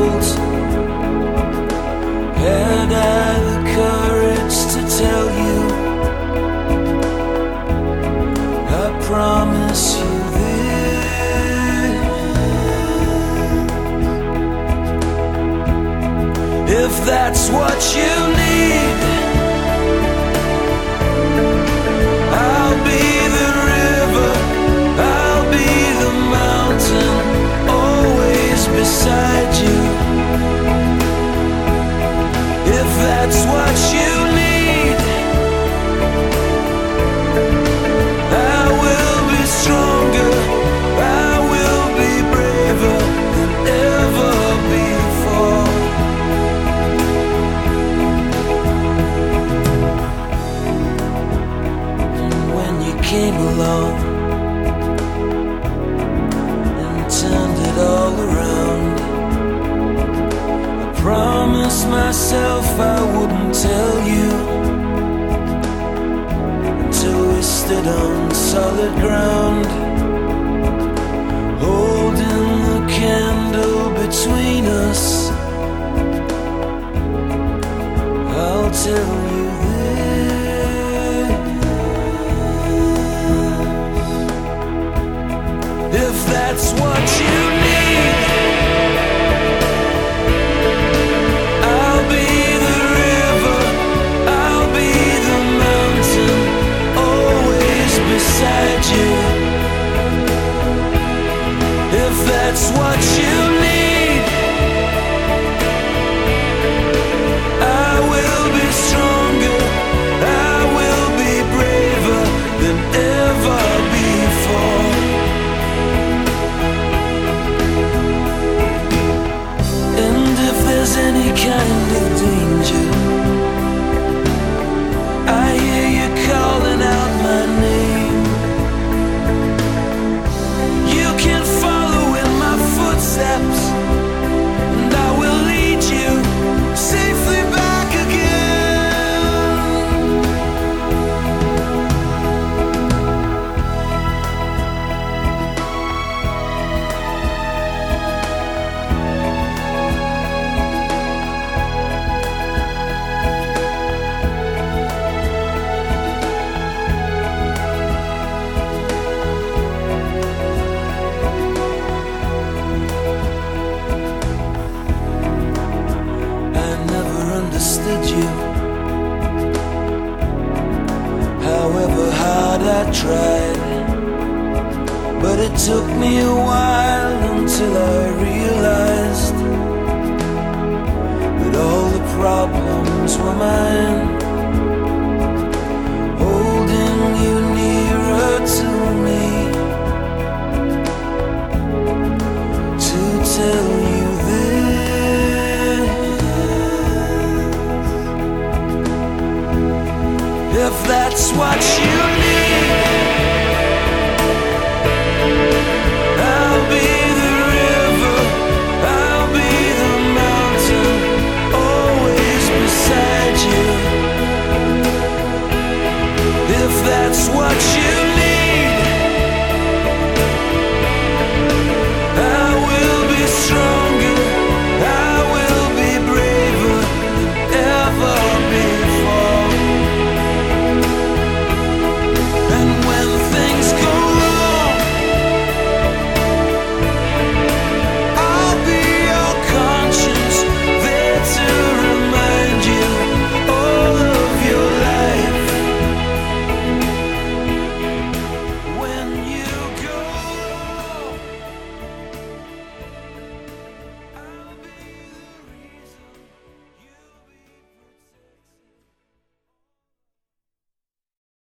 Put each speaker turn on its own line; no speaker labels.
cold. Had I the courage to tell you, I promise you this. If that's what you need, I'll be the river, I'll be the mountain, always beside you. If that's what you need, I will be stronger, I will be braver than ever before. And when you came along and turned it all around, I promised myself I wouldn't tell you until we stood on solid ground, holding the candle between us. I'll tell you this. If that's what you need, I'll be the river, I'll be the mountain, always beside you. If that's what you need, I will be stronger, I will be braver than ever before. And if there's any kind of danger, I hear you calling out my name. You can follow in my footsteps, and I will lead you safely back again. I never understood you, however hard I tried. But it took me a while until I realized that all the problems were mine.